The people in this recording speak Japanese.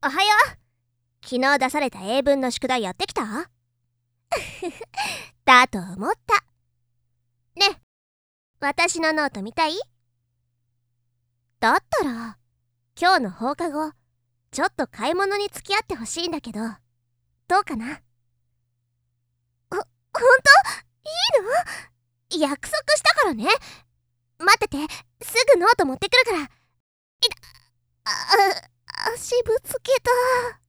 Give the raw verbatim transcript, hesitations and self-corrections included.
おはよう。昨日出された英文の宿題やってきただと思った。ね、私のノート見たい？だったら今日の放課後ちょっと買い物に付き合ってほしいんだけど、どうかな？ほ、ほんと？いいの？約束したからね。待ってて、すぐノート持ってくるから。いた、あ、足ぶつけた。